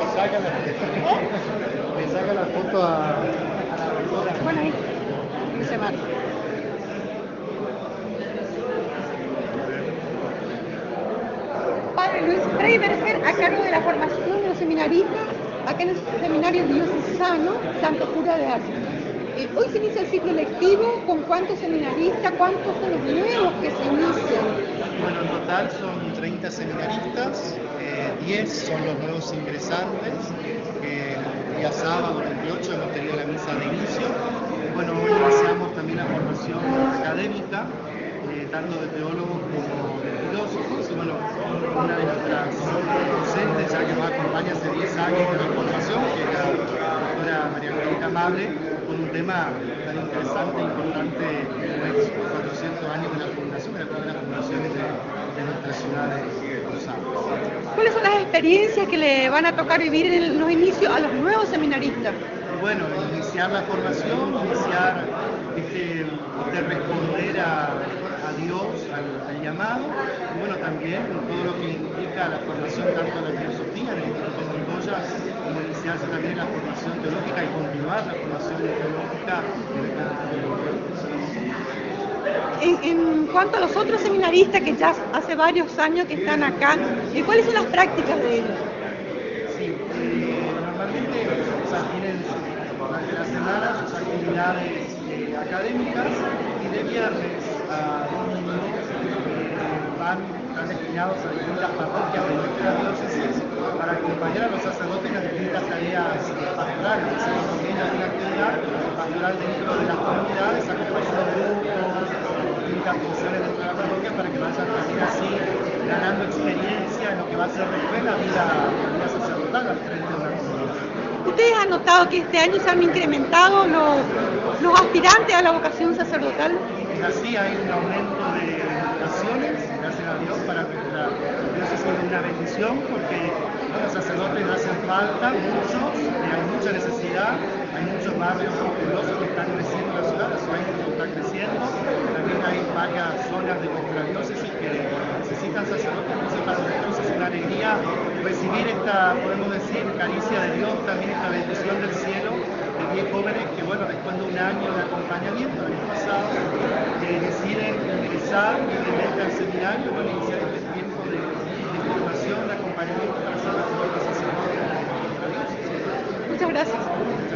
Le saca la foto a la doctora. Bueno, ahí se va. Padre Luis Freiberger, a cargo de la formación de los seminaristas, acá en el Seminario Diocesano Santo Cura de Ars. Hoy se inicia el ciclo lectivo. ¿Con cuántos seminaristas? ¿Cuántos son los nuevos que se inician? Bueno, en total son 30 seminaristas, 10 son los nuevos ingresantes. El día sábado 28 hemos tenido la misa de inicio. Bueno, hoy iniciamos también la formación académica, tanto de teólogos como de filósofos. Y bueno, una de nuestras docentes, ya que nos acompaña hace 10 años en la formación, que es la doctora María Angélica Amable, con un tema tan interesante e importante como es 400 años de la fundación, de la primera fundación de nuestra ciudad de Rosario. ¿Cuáles son las experiencias que le van a tocar vivir en los inicios a los nuevos seminaristas? Bueno, iniciar la formación, iniciar este responder a Dios, al llamado, y bueno, también todo lo que implica la formación tanto en la filosofía, en el Instituto Montoya, como iniciarse también en la formación teológica y continuar la formación teológica en el En cuanto a los otros seminaristas que ya hace varios años que están acá, ¿cuáles son las prácticas de ellos? Sí, normalmente tienen durante la semana sus actividades académicas y de viernes a domingo están destinados a distintas parroquias de nuestra diócesis para acompañar a los sacerdotes en las distintas tareas pastorales. Hacemos también alguna actividad pastoral dentro de las comunidades, acompañando grupos, distintas funciones dentro de la parroquia para que vayan también así ganando experiencia en lo que va a ser después la vida sacerdotal al frente de una comunidad. ¿Ustedes han notado que este año se han incrementado los aspirantes a la vocación sacerdotal? Es así, hay un aumento de vocaciones, gracias a Dios, para nuestra diócesis es una bendición porque los sacerdotes hacen falta, muchos, hay mucha necesidad, hay muchos barrios populosos que están creciendo en la ciudad, la ciudad está creciendo, también hay varias zonas de nuestra diócesis que necesitan sacerdotes, entonces para nosotros es una alegría recibir esta, podemos decir, caricia de Dios, también esta bendición del cielo, de 10 jóvenes que, bueno, después de un año de acompañamiento, el año pasado, deciden ingresar libremente al seminario, bueno, iniciar este tiempo de formación, de acompañamiento para ser mejores sacerdotes. Muchas gracias.